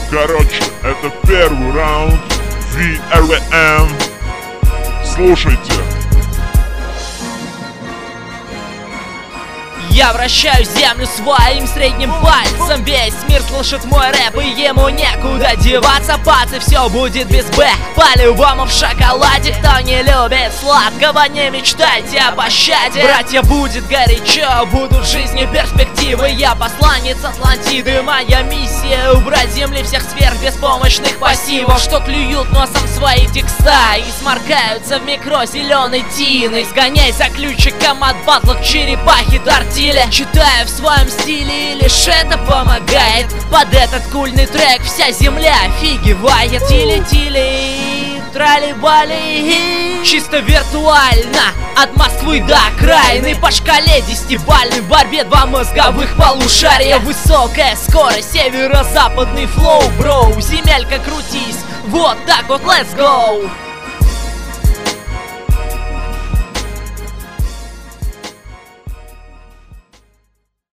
Короче, это первый раунд VRM. Слушайте. Я вращаю землю своим средним пальцем. Весь мир слышит мой рэп, и ему некуда деваться. Пацы, все будет без Б, по-любому в шоколаде. Кто не любит сладкого, не мечтайте о пощаде. Братья, будет горячо, будут в жизни перспективы. Я посланец Атлантиды, моя миссия — убрать с земли всех сверх беспомощных пассивов, что клюют носом свои текста и сморкаются в микро зеленой тиной. Сгоняй за ключиком от батлов черепахи тортили. Читаю в своем стиле, и лишь это помогает. Под этот кульный трек вся земля офигевает. Тили-тили, трали-бали. Чисто виртуально, от Москвы до окраины. По шкале 10-бальной, в борьбе два мозговых полушария. Высокая скорость, северо-западный флоу, бро. Земелька, крутись, вот так вот, let's go.